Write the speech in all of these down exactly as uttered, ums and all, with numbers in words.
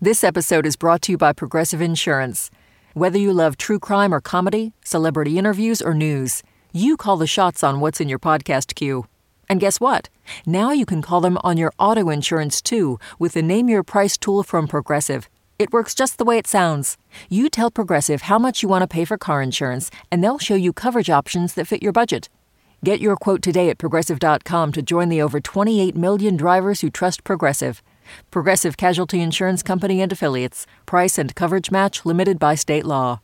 This episode is brought to you by Progressive Insurance. Whether you love true crime or comedy, celebrity interviews or news, you call the shots on what's in your podcast queue. And guess what? Now you can call them on your auto insurance too with the Name Your Price tool from Progressive. It works just the way it sounds. You tell Progressive how much you want to pay for car insurance, and they'll show you coverage options that fit your budget. Get your quote today at Progressive dot com to join the over twenty-eight million drivers who trust Progressive. Progressive Casualty Insurance Company and Affiliates. Price and coverage match limited by state law.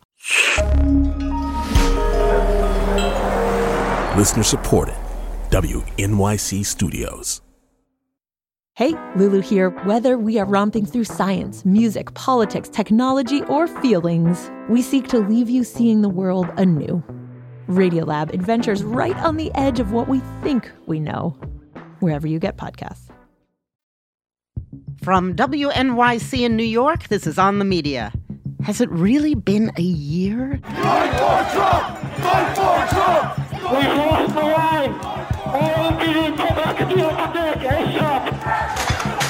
Listener supported. W N Y C Studios. Hey, Lulu here. Whether we are romping through science, music, politics, technology, or feelings, we seek to leave you seeing the world anew. Radiolab adventures right on the edge of what we think we know, wherever you get podcasts. From W N Y C in New York, this is On the Media. Has it really been a year? Fight for Trump! Fight for Trump! We lost the line! All we need to come back and do it today, ASAP!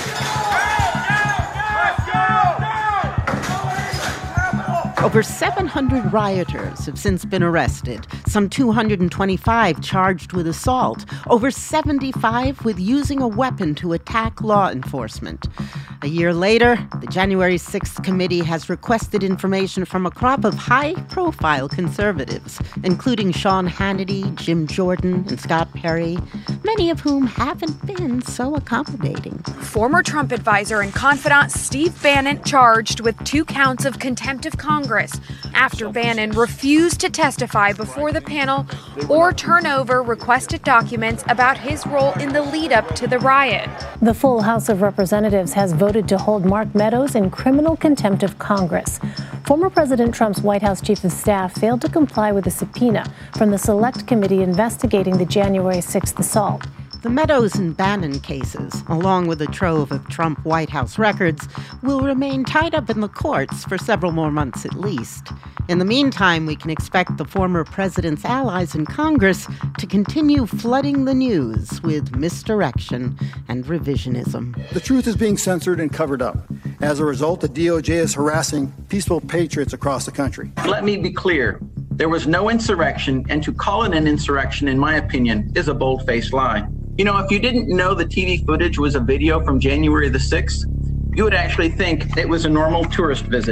Over seven hundred rioters have since been arrested, some two hundred twenty-five charged with assault, over seventy-five with using a weapon to attack law enforcement. A year later, the January sixth committee has requested information from a crop of high-profile conservatives, including Sean Hannity, Jim Jordan, and Scott Perry, many of whom haven't been so accommodating. Former Trump advisor and confidant Steve Bannon charged with two counts of contempt of Congress after Bannon refused to testify before the panel or turn over requested documents about his role in the lead-up to the riot. The full House of Representatives has voted to hold Mark Meadows in criminal contempt of Congress. Former President Trump's White House chief of staff failed to comply with a subpoena from the Select Committee investigating the January sixth assault. The Meadows and Bannon cases, along with a trove of Trump White House records, will remain tied up in the courts for several more months at least. In the meantime, we can expect the former president's allies in Congress to continue flooding the news with misdirection and revisionism. The truth is being censored and covered up. As a result, the D O J is harassing peaceful patriots across the country. Let me be clear. There was no insurrection, and to call it an insurrection, in my opinion, is a bold-faced lie. You know, if you didn't know the T V footage was a video from January the sixth, you would actually think it was a normal tourist visit.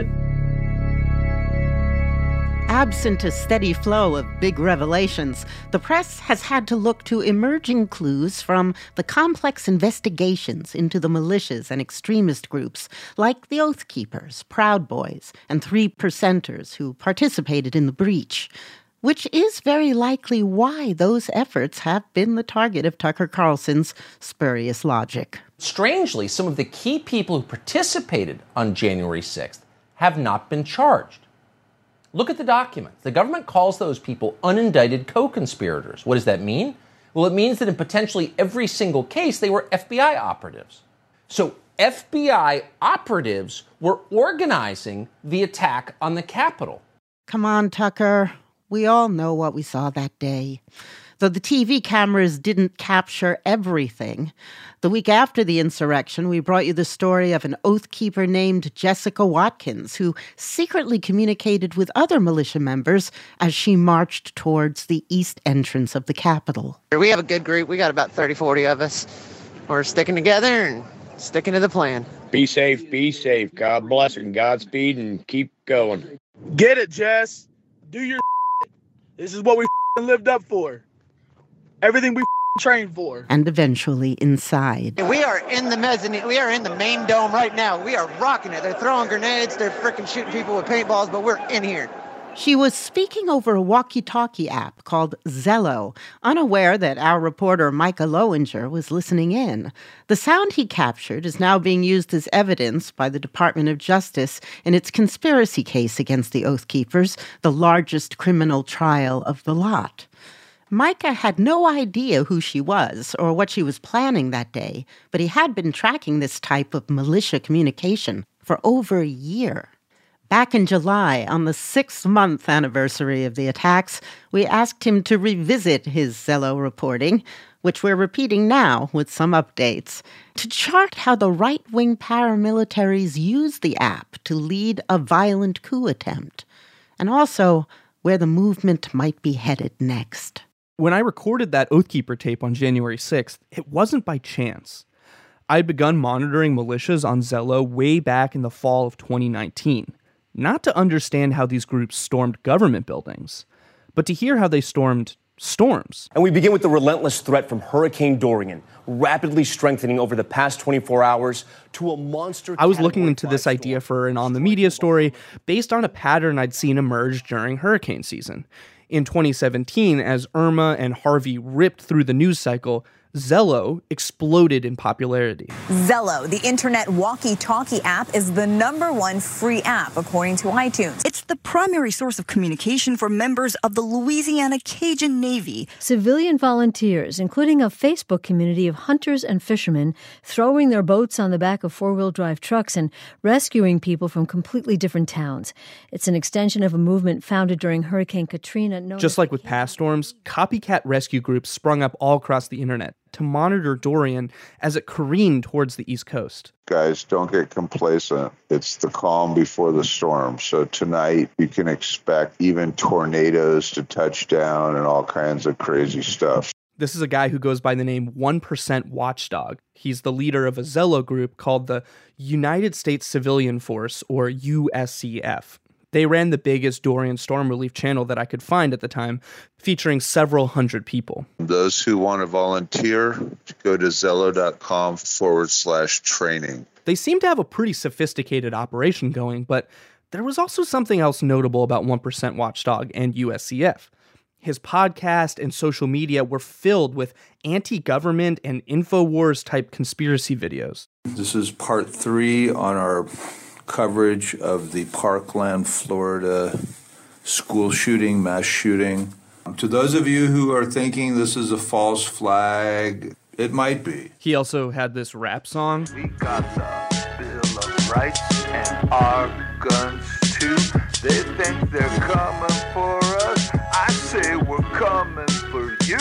Absent a steady flow of big revelations, the press has had to look to emerging clues from the complex investigations into the militias and extremist groups like the Oath Keepers, Proud Boys, and Three Percenters who participated in the breach, which is very likely why those efforts have been the target of Tucker Carlson's spurious logic. Strangely, some of the key people who participated on January sixth have not been charged. Look at the documents. The government calls those people unindicted co-conspirators. What does that mean? Well, it means that in potentially every single case, they were F B I operatives. So F B I operatives were organizing the attack on the Capitol. Come on, Tucker. We all know what we saw that day. Though the T V cameras didn't capture everything, the week after the insurrection, we brought you the story of an Oath Keeper named Jessica Watkins, who secretly communicated with other militia members as she marched towards the east entrance of the Capitol. We have a good group. We got about thirty, forty of us. We're sticking together and sticking to the plan. Be safe, be safe. God bless and Godspeed, and keep going. Get it, Jess. Do your This is what we lived up for. Everything we trained for. And eventually inside. We are in the mezzanine. We are in the main dome right now. We are rocking it. They're throwing grenades. They're freaking shooting people with paintballs, but we're in here. She was speaking over a walkie-talkie app called Zello, unaware that our reporter Micah Lowinger was listening in. The sound he captured is now being used as evidence by the Department of Justice in its conspiracy case against the Oath Keepers, the largest criminal trial of the lot. Micah had no idea who she was or what she was planning that day, but he had been tracking this type of militia communication for over a year. Back in July, on the six-month anniversary of the attacks, we asked him to revisit his Zello reporting, which we're repeating now with some updates, to chart how the right-wing paramilitaries use the app to lead a violent coup attempt, and also where the movement might be headed next. When I recorded that Oathkeeper tape on January sixth, it wasn't by chance. I'd begun monitoring militias on Zello way back in the fall of twenty nineteen, not to understand how these groups stormed government buildings, but to hear how they stormed storms. And we begin with the relentless threat from Hurricane Dorian, rapidly strengthening over the past twenty-four hours to a monster. I was looking into this idea for an On the Media story based on a pattern I'd seen emerge during hurricane season. In twenty seventeen, as Irma and Harvey ripped through the news cycle, Zello exploded in popularity. Zello, the internet walkie-talkie app, is the number one free app, according to iTunes. It's the primary source of communication for members of the Louisiana Cajun Navy. Civilian volunteers, including a Facebook community of hunters and fishermen, throwing their boats on the back of four-wheel drive trucks and rescuing people from completely different towns. It's an extension of a movement founded during Hurricane Katrina. Just like with past storms, copycat rescue groups sprung up all across the internet to monitor Dorian as it careened towards the East Coast. Guys, don't get complacent. It's the calm before the storm. So tonight you can expect even tornadoes to touch down and all kinds of crazy stuff. This is a guy who goes by the name one percent Watchdog. He's the leader of a Zello group called the United States Civilian Force, or U S C F. They ran the biggest Dorian storm relief channel that I could find at the time, featuring several hundred people. Those who want to volunteer, go to Zello.com forward slash training. They seemed to have a pretty sophisticated operation going, but there was also something else notable about one percent Watchdog and U S C F. His podcast and social media were filled with anti-government and InfoWars-type conspiracy videos. This is part three on our coverage of the Parkland, Florida school shooting, mass shooting. To those of you who are thinking this is a false flag, it might be. He also had this rap song. We got the Bill of Rights and our guns too. They think they're coming for us. I say we're coming for you.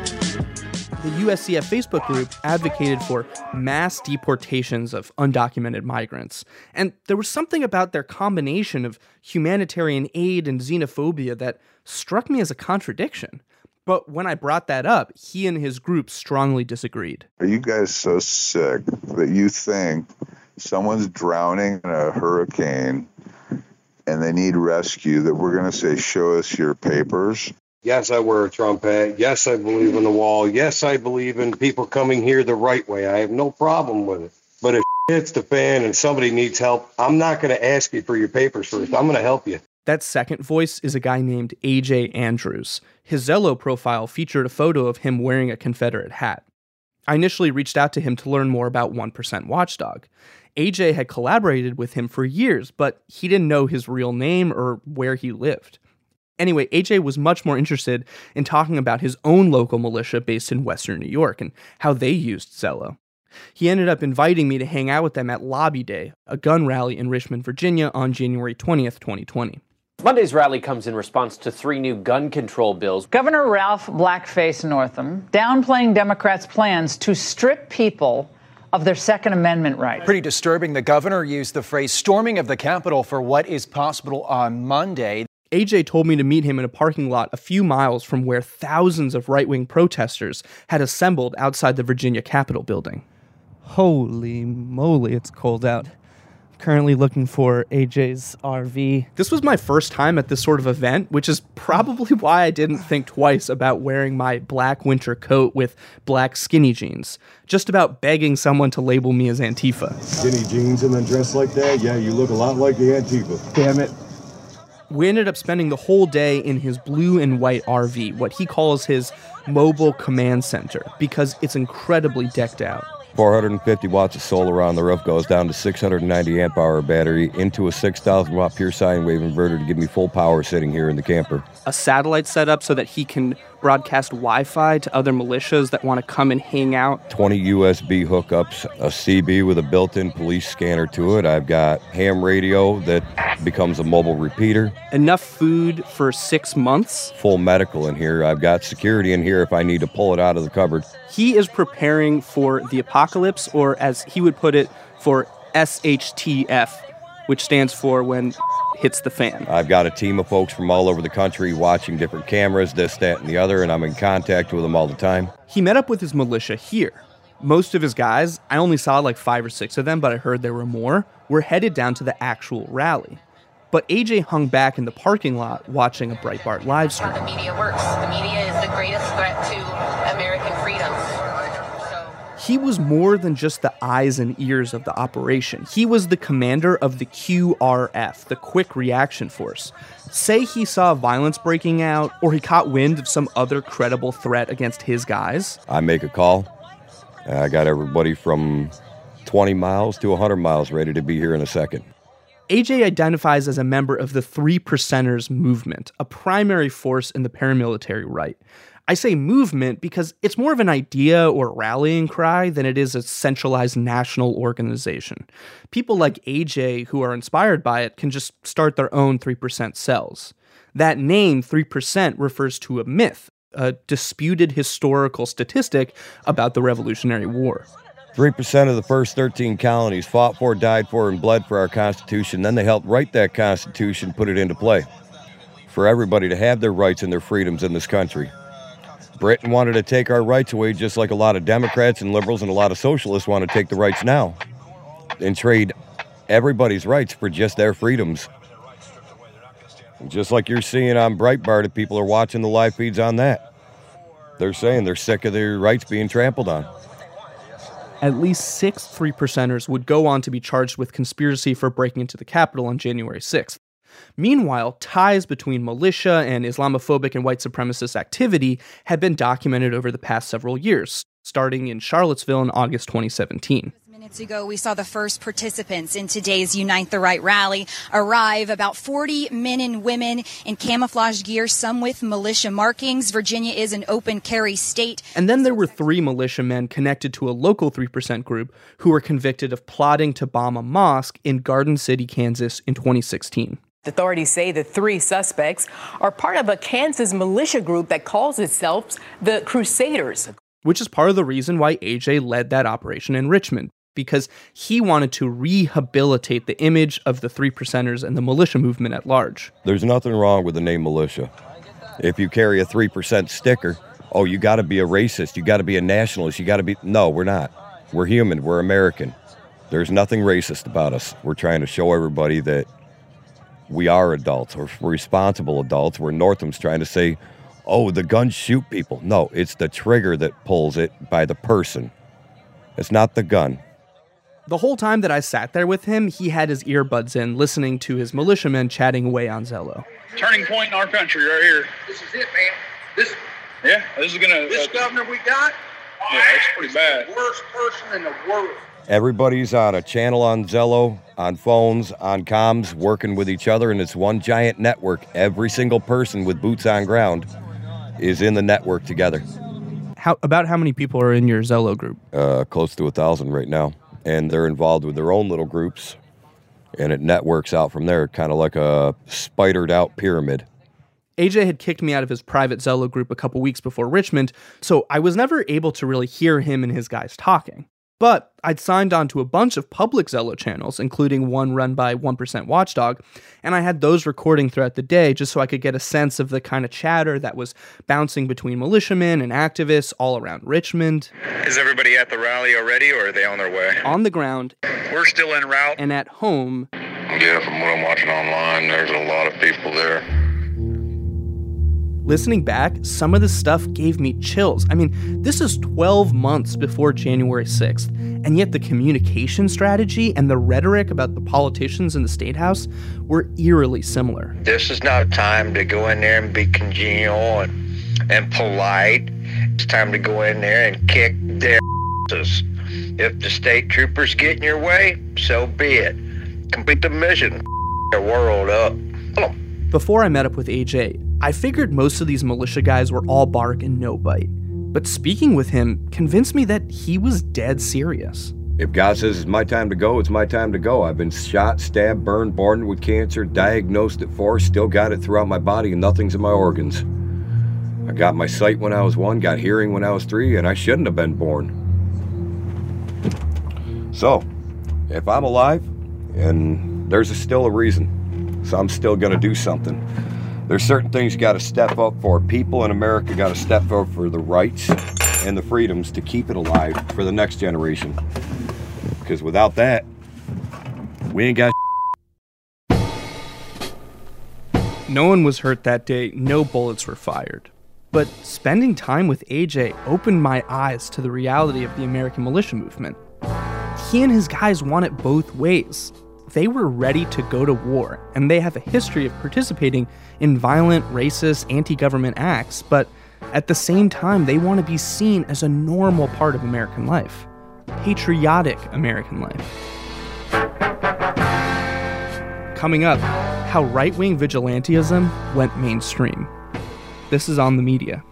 The U S C F Facebook group advocated for mass deportations of undocumented migrants. And there was something about their combination of humanitarian aid and xenophobia that struck me as a contradiction. But when I brought that up, he and his group strongly disagreed. Are you guys so sick that you think someone's drowning in a hurricane and they need rescue that we're going to say, show us your papers? Yes, I wear a Trump hat. Yes, I believe in the wall. Yes, I believe in people coming here the right way. I have no problem with it. But if hits the fan and somebody needs help, I'm not going to ask you for your papers first. I'm going to help you. That second voice is a guy named A J Andrews. His Zello profile featured a photo of him wearing a Confederate hat. I initially reached out to him to learn more about one percent Watchdog. A J had collaborated with him for years, but he didn't know his real name or where he lived. Anyway, A J was much more interested in talking about his own local militia based in Western New York and how they used Zello. He ended up inviting me to hang out with them at Lobby Day, a gun rally in Richmond, Virginia on January twentieth, twenty twenty. Monday's rally comes in response to three new gun control bills. Governor Ralph Blackface Northam downplaying Democrats' plans to strip people of their Second Amendment rights. Pretty disturbing. The governor used the phrase storming of the Capitol for what is possible on Monday. A J told me to meet him in a parking lot a few miles from where thousands of right-wing protesters had assembled outside the Virginia Capitol building. Holy moly, it's cold out. Currently looking for A J's R V. This was my first time at this sort of event, which is probably why I didn't think twice about wearing my black winter coat with black skinny jeans. Just about begging someone to label me as Antifa. Skinny jeans and then dressed like that? Yeah, you look a lot like the Antifa. Damn it. We ended up spending the whole day in his blue and white R V, what he calls his mobile command center, because it's incredibly decked out. four hundred fifty watts of solar on the roof goes down to six hundred ninety amp hour battery into a six thousand watt pure sine wave inverter to give me full power sitting here in the camper. A satellite setup so that he can broadcast Wi-Fi to other militias that want to come and hang out. twenty U S B hookups, a C B with a built-in police scanner to it. I've got ham radio that becomes a mobile repeater. Enough food for six months. Full medical in here. I've got security in here if I need to pull it out of the cupboard. He is preparing for the apocalypse, or as he would put it, for S H T F, which stands for when hits the fan. I've got a team of folks from all over the country watching different cameras, this, that, and the other, and I'm in contact with them all the time. He met up with his militia here. Most of his guys, I only saw like five or six of them, but I heard there were more, were headed down to the actual rally. But A J hung back in the parking lot watching a Breitbart live stream. How the media works. The media is the greatest threat to American freedoms. He was more than just the eyes and ears of the operation. He was the commander of the Q R F, the Quick Reaction Force. Say he saw violence breaking out, or he caught wind of some other credible threat against his guys. I make a call. I got everybody from twenty miles to one hundred miles ready to be here in a second. A J identifies as a member of the Three Percenters movement, a primary force in the paramilitary right. I say movement because it's more of an idea or rallying cry than it is a centralized national organization. People like A J who are inspired by it can just start their own three percent cells. That name, three percent, refers to a myth, a disputed historical statistic about the Revolutionary War. three percent of the first thirteen colonies fought for, died for, and bled for our Constitution. Then they helped write that Constitution, put it into play for everybody to have their rights and their freedoms in this country. Britain wanted to take our rights away just like a lot of Democrats and liberals and a lot of socialists want to take the rights now and trade everybody's rights for just their freedoms. Just like you're seeing on Breitbart, if people are watching the live feeds on that. They're saying they're sick of their rights being trampled on. At least six three percenters would go on to be charged with conspiracy for breaking into the Capitol on January sixth. Meanwhile, ties between militia and Islamophobic and white supremacist activity had been documented over the past several years, starting in Charlottesville in August twenty seventeen. Minutes ago, we saw the first participants in today's Unite the Right rally arrive. About forty men and women in camouflage gear, some with militia markings. Virginia is an open carry state. And then there were three militiamen connected to a local three percent group who were convicted of plotting to bomb a mosque in Garden City, Kansas in twenty sixteen. Authorities say the three suspects are part of a Kansas militia group that calls itself the Crusaders. Which is part of the reason why A J led that operation in Richmond, because he wanted to rehabilitate the image of the three percenters and the militia movement at large. There's nothing wrong with the name militia. If you carry a three percent sticker, oh, you got to be a racist, you got to be a nationalist, you got to be... No, we're not. We're human, we're American. There's nothing racist about us. We're trying to show everybody that we are adults, or we're responsible adults, where Northam's trying to say, oh, the guns shoot people. No, it's the trigger that pulls it by the person. It's not the gun. The whole time that I sat there with him, he had his earbuds in, listening to his militiamen chatting away on Zello. Turning point in our country right here. This is it, man. This, yeah, this is gonna. This uh, governor we got. Yeah, it's pretty bad. The worst person in the world. Everybody's on a channel on Zello, on phones, on comms, working with each other, and it's one giant network. Every single person with boots on ground is in the network together. How about how many people are in your Zello group? Uh, close to a thousand right now, and they're involved with their own little groups, and it networks out from there, kind of like a spidered out pyramid. A J had kicked me out of his private Zello group a couple weeks before Richmond, so I was never able to really hear him and his guys talking. But I'd signed on to a bunch of public Zello channels, including one run by one percent Watchdog, and I had those recording throughout the day just so I could get a sense of the kind of chatter that was bouncing between militiamen and activists all around Richmond. Is everybody at the rally already, or are they on their way? On the ground. We're still en route. And at home. Yeah, from what I'm watching online, there's a lot of people there. Listening back, some of this stuff gave me chills. I mean, this is twelve months before January sixth, and yet the communication strategy and the rhetoric about the politicians in the State House were eerily similar. This is not a time to go in there and be congenial and, and polite. It's time to go in there and kick their asses. If the state troopers get in your way, so be it. Complete the mission. Their world up. Before I met up with A J, I figured most of these militia guys were all bark and no bite, but speaking with him convinced me that he was dead serious. If God says it's my time to go, it's my time to go. I've been shot, stabbed, burned, born with cancer, diagnosed at four, still got it throughout my body, and nothing's in my organs. I got my sight when I was one, got hearing when I was three, and I shouldn't have been born. So, if I'm alive, and there's a still a reason, so I'm still gonna do something. There's certain things you gotta step up for. People in America gotta step up for the rights and the freedoms to keep it alive for the next generation. Because without that, we ain't got. No one was hurt that day, no bullets were fired. But spending time with A J opened my eyes to the reality of the American militia movement. He and his guys want it both ways. They were ready to go to war, and they have a history of participating in violent, racist, anti-government acts, but at the same time, they want to be seen as a normal part of American life. Patriotic American life. Coming up, how right-wing vigilantism went mainstream. This is On the Media.